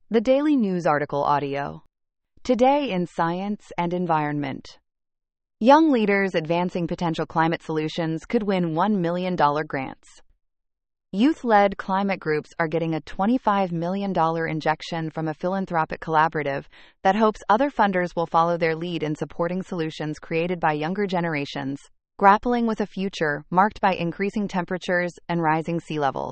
The Daily News article audio. Today in Science and Environment. Young leaders advancing potential climate solutions could win $1 million grants. Youth-led climate groups are getting a $25 million injection from a philanthropic collaborative that hopes other funders will follow their lead in supporting solutions created by younger generations, grappling with a future marked by increasing temperatures and rising sea levels.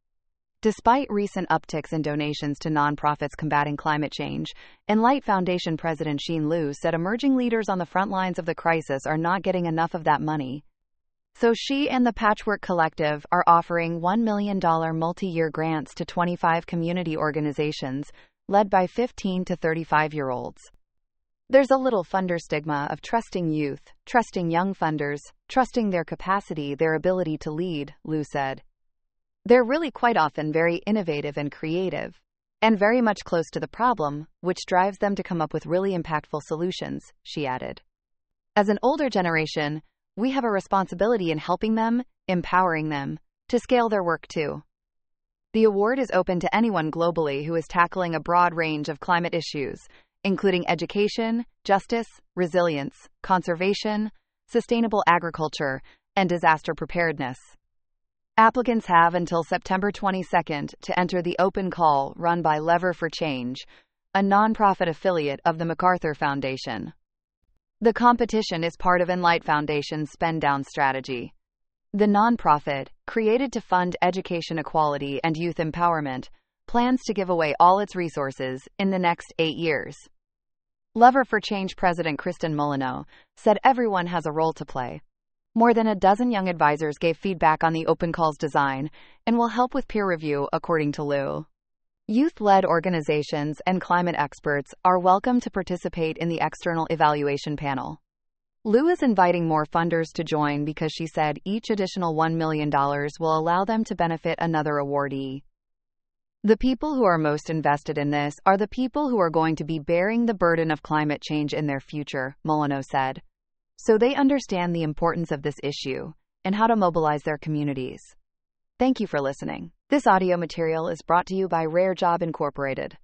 Despite recent upticks in donations to nonprofits combating climate change, Enlight Foundation President Xin Liu said emerging leaders on the front lines of the crisis are not getting enough of that money. So she and the Patchwork Collective are offering $1 million multi-year grants to 25 community organizations led by 15 to 35-year-olds. There's a little funder stigma of trusting youth, trusting young funders, trusting their capacity, their ability to lead, Liu said. They're really quite often very innovative and creative, and very much close to the problem, which drives them to come up with really impactful solutions, she added. As an older generation, we have a responsibility in helping them, empowering them, to scale their work too. The award is open to anyone globally who is tackling a broad range of climate issues, including education, justice, resilience, conservation, sustainable agriculture, and disaster preparedness. Applicants have until September 22 to enter the open call run by Lever for Change, a nonprofit affiliate of the MacArthur Foundation. The competition is part of Enlight Foundation's Spend Down strategy. The nonprofit, created to fund education equality and youth empowerment, plans to give away all its resources in the next 8 years. Lever for Change President Kristen Molyneux said everyone has a role to play. More than a dozen young advisors gave feedback on the open call's design and will help with peer review, according to Liu. Youth-led organizations and climate experts are welcome to participate in the external evaluation panel. Liu is inviting more funders to join because she said each additional $1 million will allow them to benefit another awardee. The people who are most invested in this are the people who are going to be bearing the burden of climate change in their future, Molyneux said. So they understand the importance of this issue and how to mobilize their communities. Thank you for listening. This audio material is brought to you by Rare Job Incorporated.